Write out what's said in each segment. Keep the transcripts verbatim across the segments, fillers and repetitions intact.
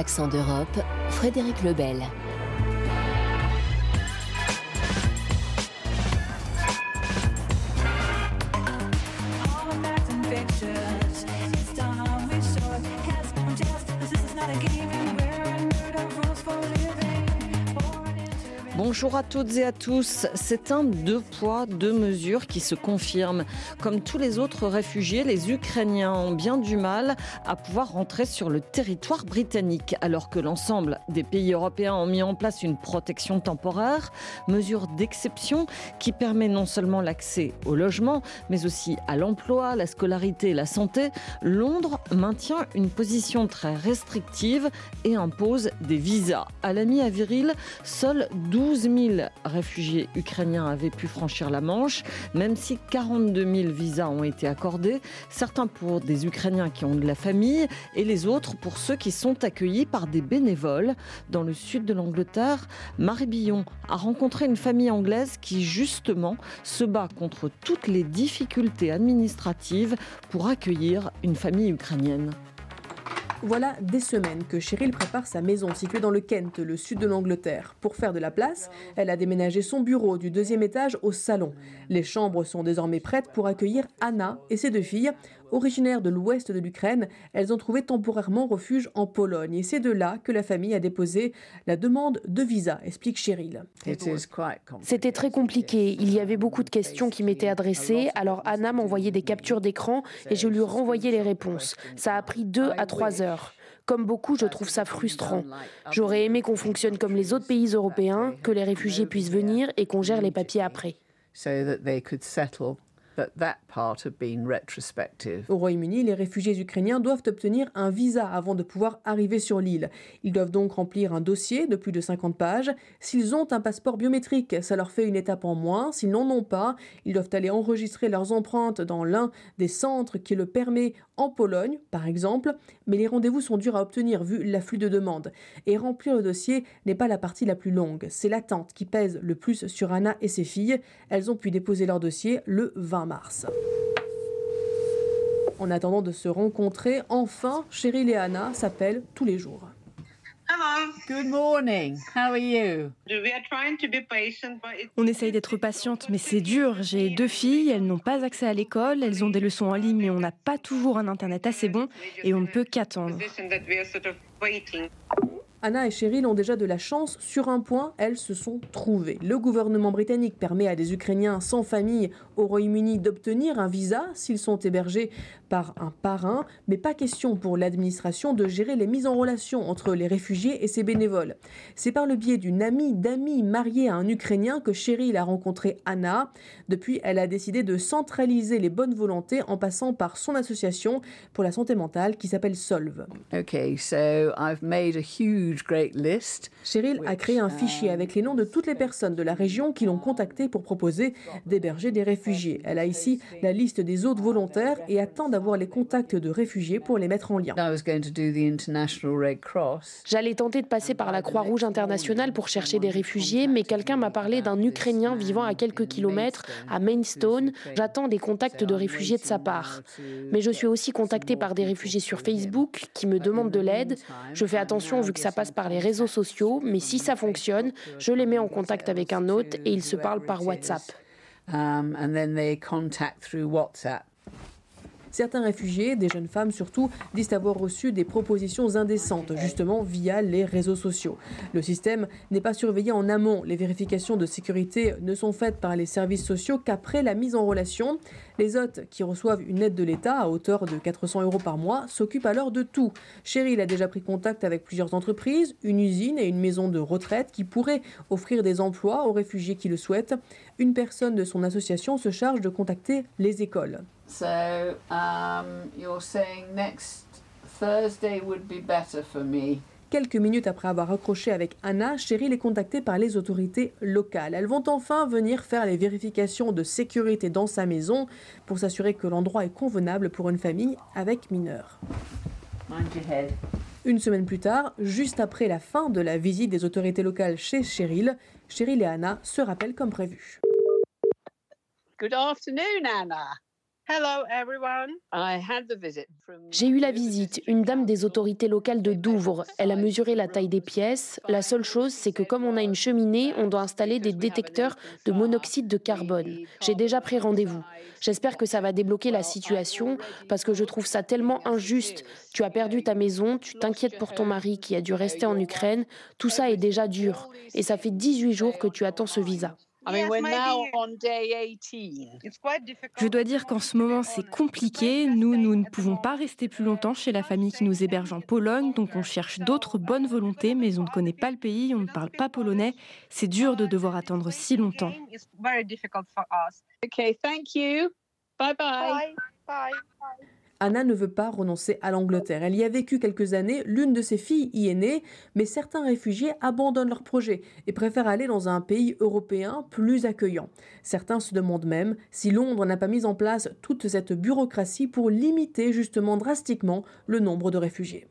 Accent d'Europe, Frédéric Lebel. Bonjour à toutes et à tous. C'est un deux poids, deux mesures qui se confirme. Comme tous les autres réfugiés, les Ukrainiens ont bien du mal à pouvoir rentrer sur le territoire britannique, alors que l'ensemble des pays européens ont mis en place une protection temporaire, mesure d'exception qui permet non seulement l'accès au logement, mais aussi à l'emploi, la scolarité et la santé. Londres maintient une position très restrictive et impose des visas. À la mi-avril, seuls douze mille réfugiés ukrainiens avaient pu franchir la Manche, même si quarante-deux mille visas ont été accordés, certains pour des Ukrainiens qui ont de la famille et les autres pour ceux qui sont accueillis par des bénévoles. Dans le sud de l'Angleterre, Marie Billon a rencontré une famille anglaise qui justement se bat contre toutes les difficultés administratives pour accueillir une famille ukrainienne. Voilà des semaines que Cheryl prépare sa maison située dans le Kent, le sud de l'Angleterre. Pour faire de la place, elle a déménagé son bureau du deuxième étage au salon. Les chambres sont désormais prêtes pour accueillir Anna et ses deux filles. Originaires de l'ouest de l'Ukraine, elles ont trouvé temporairement refuge en Pologne. Et c'est de là que la famille a déposé la demande de visa, explique Cheryl. C'était très compliqué. Il y avait beaucoup de questions qui m'étaient adressées. Alors Anna m'envoyait des captures d'écran et je lui renvoyais les réponses. Ça a pris deux à trois heures. Comme beaucoup, je trouve ça frustrant. J'aurais aimé qu'on fonctionne comme les autres pays européens, que les réfugiés puissent venir et qu'on gère les papiers après. Au Royaume-Uni, les réfugiés ukrainiens doivent obtenir un visa avant de pouvoir arriver sur l'île. Ils doivent donc remplir un dossier de plus de cinquante pages. S'ils ont un passeport biométrique, ça leur fait une étape en moins. S'ils n'en ont pas, ils doivent aller enregistrer leurs empreintes dans l'un des centres qui le permet en Pologne, par exemple. Mais les rendez-vous sont durs à obtenir vu l'afflux de demandes. Et remplir le dossier n'est pas la partie la plus longue. C'est l'attente qui pèse le plus sur Anna et ses filles. Elles ont pu déposer leur dossier le vingt mars. En attendant de se rencontrer, enfin, Cheryl et Anna s'appellent tous les jours. Hello. Good morning. How are you? We are trying to be patient, but it's... On essaye d'être patiente, mais c'est dur. J'ai deux filles, elles n'ont pas accès à l'école, elles ont des leçons en ligne, mais on n'a pas toujours un internet assez bon et on ne peut qu'attendre. Anna et Cheryl ont déjà de la chance. Sur un point, elles se sont trouvées. Le gouvernement britannique permet à des Ukrainiens sans famille au Royaume-Uni d'obtenir un visa s'ils sont hébergés par un parrain, mais pas question pour l'administration de gérer les mises en relation entre les réfugiés et ses bénévoles. C'est par le biais d'une amie d'amis mariée à un Ukrainien que Cheryl a rencontré Anna. Depuis, elle a décidé de centraliser les bonnes volontés en passant par son association pour la santé mentale qui s'appelle Solve. Okay, so I've made a huge great list. Cheryl a créé un fichier avec les noms de toutes les personnes de la région qui l'ont contactée pour proposer d'héberger des réfugiés. Elle a ici la liste des autres volontaires et attend d'avoir les contacts de réfugiés pour les mettre en lien. J'allais tenter de passer par la Croix-Rouge internationale pour chercher des réfugiés, mais quelqu'un m'a parlé d'un Ukrainien vivant à quelques kilomètres, à Maidstone. J'attends des contacts de réfugiés de sa part. Mais je suis aussi contactée par des réfugiés sur Facebook qui me demandent de l'aide. Je fais attention vu que ça passe par les réseaux sociaux, mais si ça fonctionne, je les mets en contact avec un autre et ils se parlent par WhatsApp. Um, and then they contact through WhatsApp. Certains réfugiés, des jeunes femmes surtout, disent avoir reçu des propositions indécentes, justement via les réseaux sociaux. Le système n'est pas surveillé en amont. Les vérifications de sécurité ne sont faites par les services sociaux qu'après la mise en relation. Les hôtes, qui reçoivent une aide de l'État à hauteur de quatre cents euros par mois, s'occupent alors de tout. Cheryl a déjà pris contact avec plusieurs entreprises, une usine et une maison de retraite qui pourraient offrir des emplois aux réfugiés qui le souhaitent. Une personne de son association se charge de contacter les écoles. So, um, you're saying next Thursday would be better for me. Quelques minutes après avoir raccroché avec Anna, Cheryl est contactée par les autorités locales. Elles vont enfin venir faire les vérifications de sécurité dans sa maison pour s'assurer que l'endroit est convenable pour une famille avec mineurs. Mind your head. Une semaine plus tard, juste après la fin de la visite des autorités locales chez Cheryl, Cheryl et Anna se rappellent comme prévu. Good afternoon, Anna. Hello everyone. J'ai eu la visite, une dame des autorités locales de Douvres. Elle a mesuré la taille des pièces. La seule chose, c'est que comme on a une cheminée, on doit installer des détecteurs de monoxyde de carbone. J'ai déjà pris rendez-vous. J'espère que ça va débloquer la situation parce que je trouve ça tellement injuste. Tu as perdu ta maison, tu t'inquiètes pour ton mari qui a dû rester en Ukraine. Tout ça est déjà dur et ça fait dix-huit jours que tu attends ce visa. Je dois dire qu'en ce moment, c'est compliqué. Nous, nous ne pouvons pas rester plus longtemps chez la famille qui nous héberge en Pologne, donc on cherche d'autres bonnes volontés, mais on ne connaît pas le pays, on ne parle pas polonais. C'est dur de devoir attendre si longtemps. Okay, thank you. Bye bye. Bye. Anna ne veut pas renoncer à l'Angleterre. Elle y a vécu quelques années, l'une de ses filles y est née, mais certains réfugiés abandonnent leur projet et préfèrent aller dans un pays européen plus accueillant. Certains se demandent même si Londres n'a pas mis en place toute cette bureaucratie pour limiter justement drastiquement le nombre de réfugiés.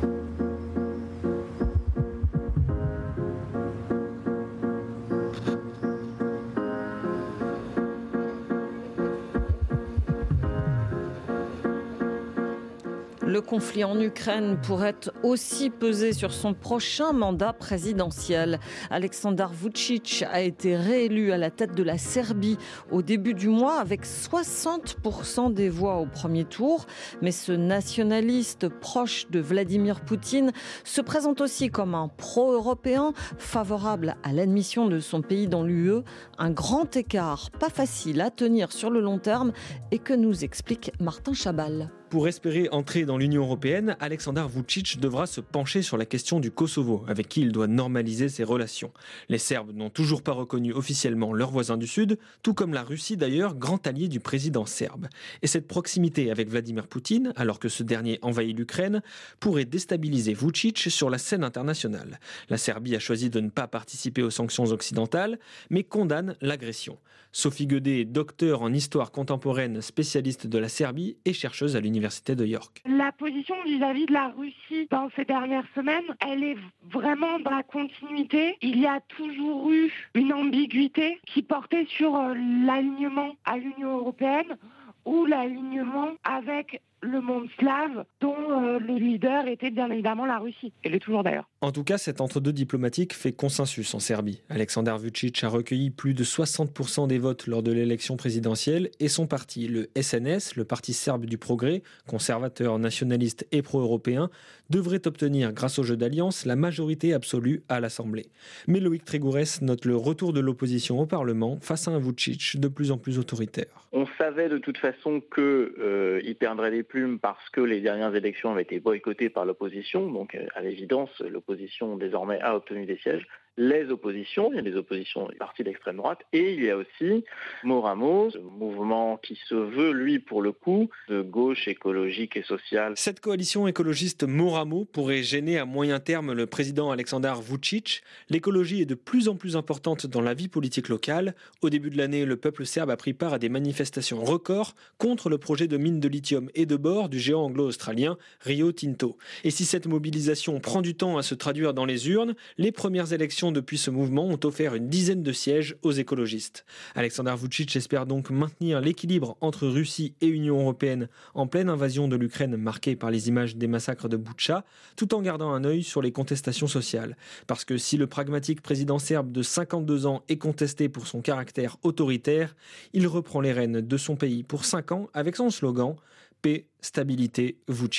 Le conflit en Ukraine pourrait aussi peser sur son prochain mandat présidentiel. Aleksandar Vučić a été réélu à la tête de la Serbie au début du mois avec soixante pour cent des voix au premier tour. Mais ce nationaliste proche de Vladimir Poutine se présente aussi comme un pro-européen favorable à l'admission de son pays dans l'U E. Un grand écart, pas facile à tenir sur le long terme et que nous explique Martin Chabal. Pour espérer entrer dans l'Union européenne, Aleksandar Vučić devra se pencher sur la question du Kosovo, avec qui il doit normaliser ses relations. Les Serbes n'ont toujours pas reconnu officiellement leurs voisins du Sud, tout comme la Russie d'ailleurs, grand allié du président serbe. Et cette proximité avec Vladimir Poutine, alors que ce dernier envahit l'Ukraine, pourrait déstabiliser Vučić sur la scène internationale. La Serbie a choisi de ne pas participer aux sanctions occidentales, mais condamne l'agression. Sophie Guedet est docteure en histoire contemporaine, spécialiste de la Serbie et chercheuse à l'Université de York. La position vis-à-vis de la Russie dans ces dernières semaines, elle est vraiment dans la continuité. Il y a toujours eu une ambiguïté qui portait sur l'alignement à l'Union européenne ou l'alignement avec le monde slave dont euh, le leader était bien évidemment la Russie. Et l'est toujours d'ailleurs. En tout cas, cet entre-deux diplomatique fait consensus en Serbie. Aleksandar Vučić a recueilli plus de soixante pour cent des votes lors de l'élection présidentielle et son parti, le S N S, le Parti serbe du progrès, conservateur, nationaliste et pro-européen, devrait obtenir, grâce au jeu d'alliance, la majorité absolue à l'Assemblée. Mais Loïc Trégourès note le retour de l'opposition au Parlement face à un Vučić de plus en plus autoritaire. On savait de toute façon qu'il euh, perdrait des plumes parce que les dernières élections avaient été boycottées par l'opposition, donc à l'évidence l'opposition désormais a obtenu des sièges. Les oppositions, il y a des oppositions des partis d'extrême droite et il y a aussi Moramos, ce mouvement qui se veut lui pour le coup de gauche écologique et sociale. Cette coalition écologiste Moramo pourrait gêner à moyen terme le président Aleksandar Vučić. L'écologie est de plus en plus importante dans la vie politique locale. Au début de l'année, le peuple serbe a pris part à des manifestations records contre le projet de mine de lithium et de bore du géant anglo-australien Rio Tinto. Et si cette mobilisation prend du temps à se traduire dans les urnes, les premières élections depuis ce mouvement ont offert une dizaine de sièges aux écologistes. Aleksandar Vučić espère donc maintenir l'équilibre entre Russie et Union européenne en pleine invasion de l'Ukraine marquée par les images des massacres de Boutcha, tout en gardant un œil sur les contestations sociales. Parce que si le pragmatique président serbe de cinquante-deux ans est contesté pour son caractère autoritaire, il reprend les rênes de son pays pour cinq ans avec son slogan « Paix, stabilité, Vučić ».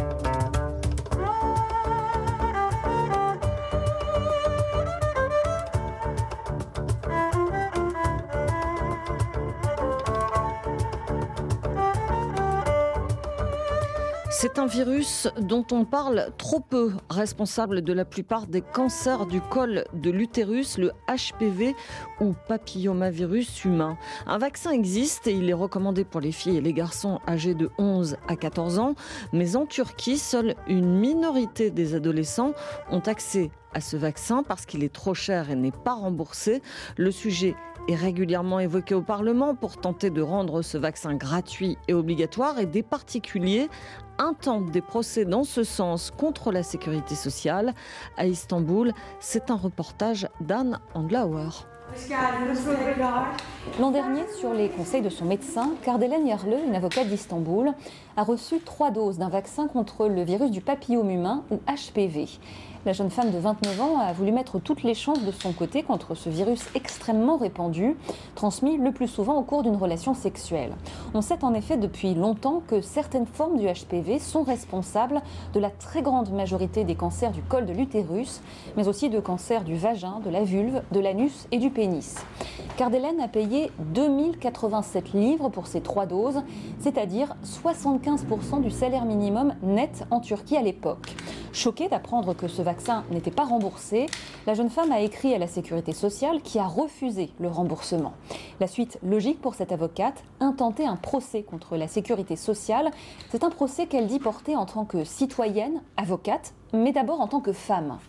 C'est un virus dont on parle trop peu, responsable de la plupart des cancers du col de l'utérus, le H P V ou papillomavirus humain. Un vaccin existe et il est recommandé pour les filles et les garçons âgés de onze à quatorze ans. Mais en Turquie, seule une minorité des adolescents ont accès à ce vaccin parce qu'il est trop cher et n'est pas remboursé. Le sujet est régulièrement évoqué au Parlement pour tenter de rendre ce vaccin gratuit et obligatoire, et des particuliers intentent des procès dans ce sens contre la sécurité sociale. À Istanbul, c'est un reportage d'Anne Andlauer. L'an dernier, sur les conseils de son médecin, Kardelen Yarlı, une avocate d'Istanbul, a reçu trois doses d'un vaccin contre le virus du papillome humain ou H P V. La jeune femme de vingt-neuf ans a voulu mettre toutes les chances de son côté contre ce virus extrêmement répandu, transmis le plus souvent au cours d'une relation sexuelle. On sait en effet depuis longtemps que certaines formes du H P V sont responsables de la très grande majorité des cancers du col de l'utérus, mais aussi de cancers du vagin, de la vulve, de l'anus et du pénis. Kardelen a payé deux mille quatre-vingt-sept livres pour ces trois doses, c'est-à-dire soixante-quinze pour cent du salaire minimum net en Turquie à l'époque. Choquée d'apprendre que ce vaccin n'était pas remboursé, la jeune femme a écrit à la sécurité sociale qui a refusé le remboursement. La suite logique pour cette avocate, intenter un procès contre la sécurité sociale. C'est un procès qu'elle dit porter en tant que citoyenne, avocate, mais d'abord en tant que femme.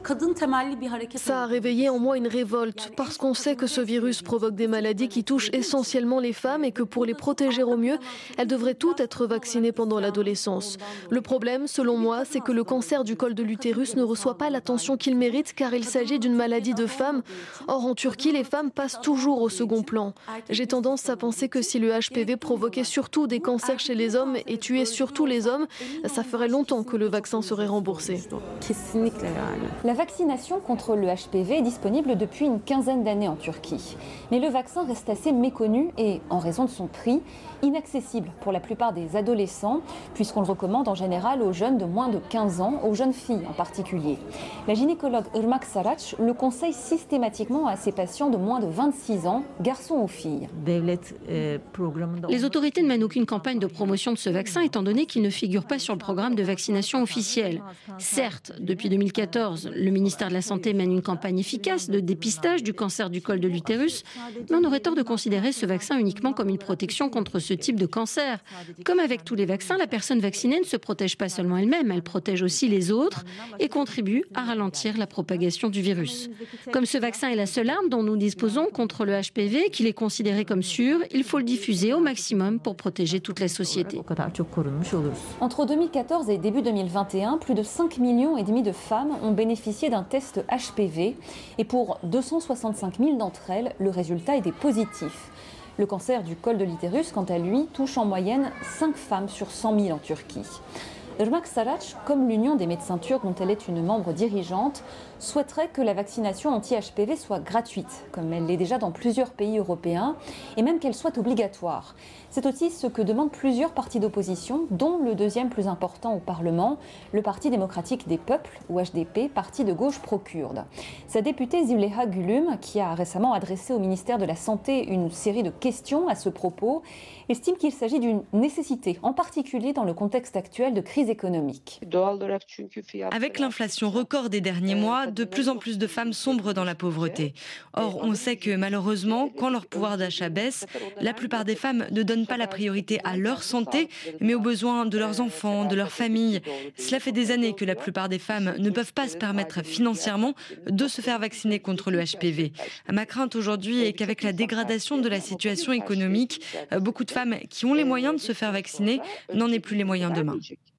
Ça a réveillé en moi une révolte parce qu'on sait que ce virus provoque des maladies qui touchent essentiellement les femmes et que pour les protéger au mieux, elles devraient toutes être vaccinées pendant l'adolescence. Le problème, selon moi, c'est que le cancer du col de l'utérus ne reçoit pas l'attention qu'il mérite car il s'agit d'une maladie de femmes. Or, en Turquie, les femmes passent toujours au second plan. J'ai tendance à penser que si le H P V provoquait surtout des cancers chez les hommes et tuait surtout les hommes, ça ferait longtemps que le vaccin serait remboursé. La vaccination contre le H P V est disponible depuis une quinzaine d'années en Turquie. Mais le vaccin reste assez méconnu et, en raison de son prix, inaccessible pour la plupart des adolescents, puisqu'on le recommande en général aux jeunes de moins de quinze ans, aux jeunes filles en particulier. La gynécologue Irmak Saraç le conseille systématiquement à ses patients de moins de vingt-six ans, garçons ou filles. Les autorités ne mènent aucune campagne de promotion de ce vaccin étant donné qu'il ne figure pas sur le programme de vaccination officiel. Certes, depuis deux mille quatorze, le ministère de la Santé mène une campagne efficace de dépistage du cancer du col de l'utérus, mais on aurait tort de considérer ce vaccin uniquement comme une protection contre ce type de cancer. Comme avec tous les vaccins, la personne vaccinée ne se protège pas seulement elle-même, elle protège aussi les autres et contribue à ralentir la propagation du virus. Comme ce vaccin est la seule arme dont nous disposons contre le H P V, qu'il est considéré comme sûr, il faut le diffuser au maximum pour protéger toute la société. Entre deux mille quatorze et début deux mille vingt et un, plus de cinq millions et demi de femmes ont bénéficié d'un test H P V et pour deux cent soixante-cinq mille d'entre elles, le résultat était positif. Le cancer du col de l'utérus, quant à lui, touche en moyenne cinq femmes sur cent mille en Turquie. Irmak Saraç, comme l'Union des médecins turcs dont elle est une membre dirigeante, souhaiterait que la vaccination anti-H P V soit gratuite, comme elle l'est déjà dans plusieurs pays européens, et même qu'elle soit obligatoire. C'est aussi ce que demandent plusieurs partis d'opposition, dont le deuxième plus important au Parlement, le Parti démocratique des peuples, ou H D P, parti de gauche pro-kurde. Sa députée Züleyha Gülüm, qui a récemment adressé au ministère de la Santé une série de questions à ce propos, estime qu'il s'agit d'une nécessité, en particulier dans le contexte actuel de crise économique. Avec l'inflation record des derniers mois, de plus en plus de femmes sombrent dans la pauvreté. Or, on sait que malheureusement, quand leur pouvoir d'achat baisse, la plupart des femmes ne donnent pas la priorité à leur santé, mais aux besoins de leurs enfants, de leur famille. Cela fait des années que la plupart des femmes ne peuvent pas se permettre financièrement de se faire vacciner contre le H P V. Ma crainte aujourd'hui est qu'avec la dégradation de la situation économique, beaucoup de femmes qui ont les moyens de se faire vacciner n'en aient plus les moyens demain.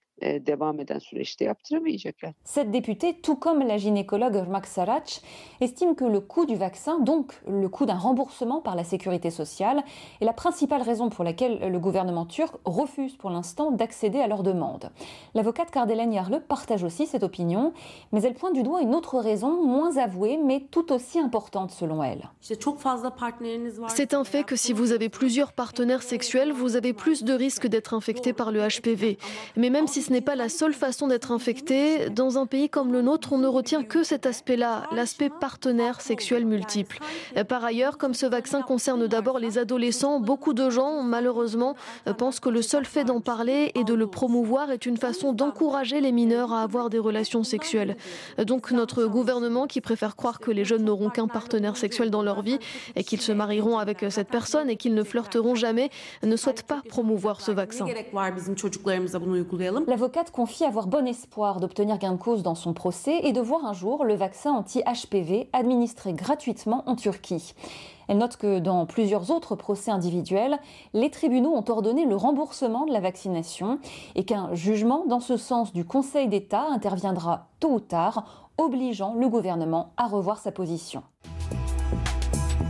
Cette députée, tout comme la gynécologue Irmak Saraç, estime que le coût du vaccin, donc le coût d'un remboursement par la sécurité sociale, est la principale raison pour laquelle le gouvernement turc refuse pour l'instant d'accéder à leur demande. L'avocate Kardelen Yarlı partage aussi cette opinion, mais elle pointe du doigt une autre raison, moins avouée, mais tout aussi importante selon elle. C'est un fait que si vous avez plusieurs partenaires sexuels, vous avez plus de risques d'être infecté par le H P V. Mais même si ce n'est pas la seule façon d'être infecté, dans un pays comme le nôtre, on ne retient que cet aspect-là, l'aspect partenaire sexuel multiple. Par ailleurs, comme ce vaccin concerne d'abord les adolescents, beaucoup de gens, malheureusement, pensent que le seul fait d'en parler et de le promouvoir est une façon d'encourager les mineurs à avoir des relations sexuelles. Donc notre gouvernement, qui préfère croire que les jeunes n'auront qu'un partenaire sexuel dans leur vie et qu'ils se marieront avec cette personne et qu'ils ne flirteront jamais, ne souhaite pas promouvoir ce vaccin. L'avocate confie avoir bon espoir d'obtenir gain de cause dans son procès et de voir un jour le vaccin anti-H P V administré gratuitement en Turquie. Elle note que dans plusieurs autres procès individuels, les tribunaux ont ordonné le remboursement de la vaccination et qu'un jugement dans ce sens du Conseil d'État interviendra tôt ou tard, obligeant le gouvernement à revoir sa position.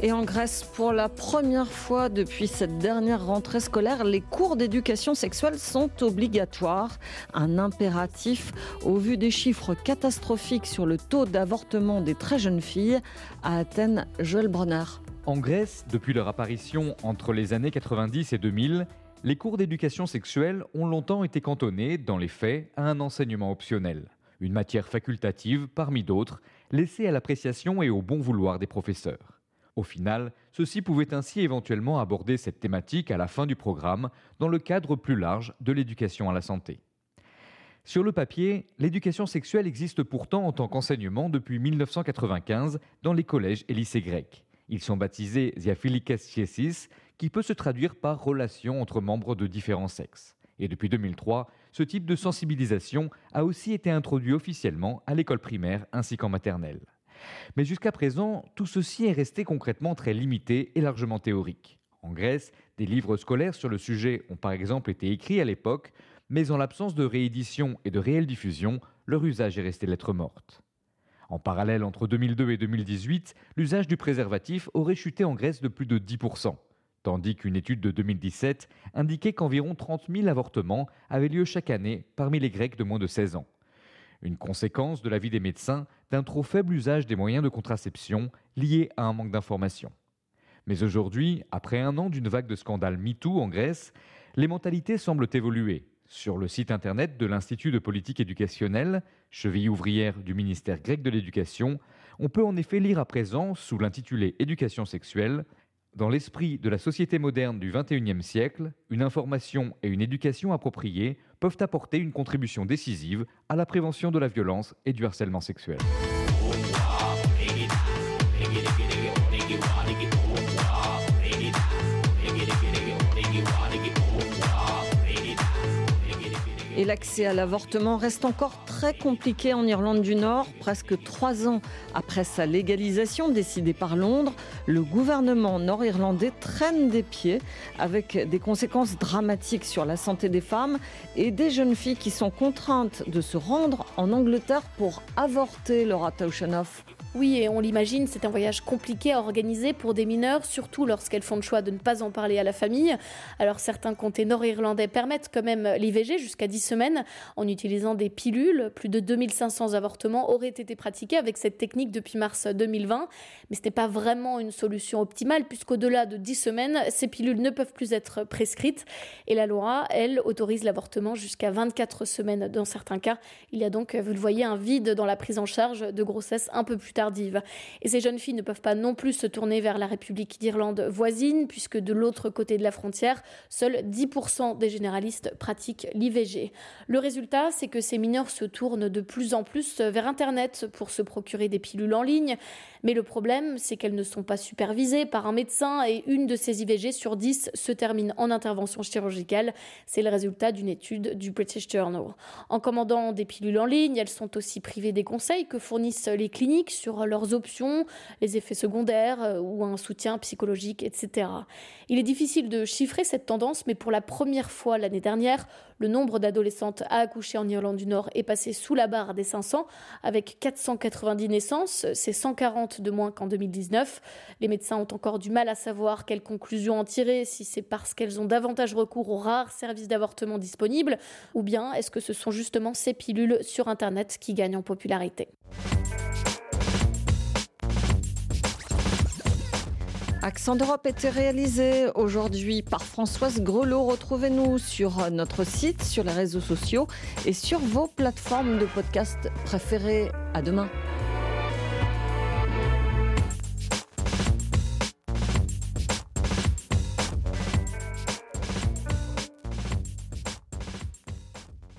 Et en Grèce, pour la première fois depuis cette dernière rentrée scolaire, les cours d'éducation sexuelle sont obligatoires. Un impératif au vu des chiffres catastrophiques sur le taux d'avortement des très jeunes filles. À Athènes, Joël Bronner. En Grèce, depuis leur apparition entre les années quatre-vingt-dix et deux mille, les cours d'éducation sexuelle ont longtemps été cantonnés, dans les faits, à un enseignement optionnel. Une matière facultative, parmi d'autres, laissée à l'appréciation et au bon vouloir des professeurs. Au final, ceux-ci pouvaient ainsi éventuellement aborder cette thématique à la fin du programme, dans le cadre plus large de l'éducation à la santé. Sur le papier, l'éducation sexuelle existe pourtant en tant qu'enseignement depuis mille neuf cent quatre-vingt-quinze dans les collèges et lycées grecs. Ils sont baptisés Diaphilikes Schiesis, qui peut se traduire par relation entre membres de différents sexes. Et depuis deux mille trois, ce type de sensibilisation a aussi été introduit officiellement à l'école primaire ainsi qu'en maternelle. Mais jusqu'à présent, tout ceci est resté concrètement très limité et largement théorique. En Grèce, des livres scolaires sur le sujet ont par exemple été écrits à l'époque, mais en l'absence de réédition et de réelle diffusion, leur usage est resté lettre morte. En parallèle, entre deux mille deux et deux mille dix-huit, l'usage du préservatif aurait chuté en Grèce de plus de dix pour cent, tandis qu'une étude de deux mille dix-sept indiquait qu'environ trente mille avortements avaient lieu chaque année parmi les Grecs de moins de seize ans. Une conséquence, de l'avis des médecins, d'un trop faible usage des moyens de contraception lié à un manque d'information. Mais aujourd'hui, après un an d'une vague de scandales MeToo en Grèce, les mentalités semblent évoluer. Sur le site internet de l'Institut de politique éducationnelle, cheville ouvrière du ministère grec de l'Éducation, on peut en effet lire à présent, sous l'intitulé « Éducation sexuelle », dans l'esprit de la société moderne du vingt et unième siècle, une information et une éducation appropriées peuvent apporter une contribution décisive à la prévention de la violence et du harcèlement sexuel. Et l'accès à l'avortement reste encore très compliqué en Irlande du Nord. Presque trois ans après sa légalisation décidée par Londres, le gouvernement nord-irlandais traîne des pieds avec des conséquences dramatiques sur la santé des femmes et des jeunes filles qui sont contraintes de se rendre en Angleterre pour avorter, Laura Tauchenoff. Oui, et on l'imagine, c'est un voyage compliqué à organiser pour des mineurs, surtout lorsqu'elles font le choix de ne pas en parler à la famille. Alors certains comtés nord-irlandais permettent quand même l'I V G jusqu'à dix semaines en utilisant des pilules. Plus de deux mille cinq cents avortements auraient été pratiqués avec cette technique depuis mars deux mille vingt. Mais ce n'est pas vraiment une solution optimale puisqu'au-delà de dix semaines, ces pilules ne peuvent plus être prescrites. Et la loi, elle, autorise l'avortement jusqu'à vingt-quatre semaines dans certains cas. Il y a donc, vous le voyez, un vide dans la prise en charge de grossesse un peu plus tard. Et ces jeunes filles ne peuvent pas non plus se tourner vers la République d'Irlande voisine, puisque de l'autre côté de la frontière, seuls dix pour cent des généralistes pratiquent l'I V G. Le résultat, c'est que ces mineurs se tournent de plus en plus vers Internet pour se procurer des pilules en ligne. Mais le problème, c'est qu'elles ne sont pas supervisées par un médecin et une de ces I V G sur dix se termine en intervention chirurgicale. C'est le résultat d'une étude du British Journal. En commandant des pilules en ligne, elles sont aussi privées des conseils que fournissent les cliniques sur leurs options, les effets secondaires ou un soutien psychologique, et cetera. Il est difficile de chiffrer cette tendance, mais pour la première fois l'année dernière, le nombre d'adolescentes à accoucher en Irlande du Nord est passé sous la barre des cinq cents, avec quatre cent quatre-vingt-dix naissances, c'est cent quarante de moins qu'en deux mille dix-neuf. Les médecins ont encore du mal à savoir quelles conclusions en tirer, si c'est parce qu'elles ont davantage recours aux rares services d'avortement disponibles, ou bien est-ce que ce sont justement ces pilules sur Internet qui gagnent en popularité. Accent d'Europe était réalisé aujourd'hui par Françoise Grelot. Retrouvez-nous sur notre site, sur les réseaux sociaux et sur vos plateformes de podcast préférées. À demain.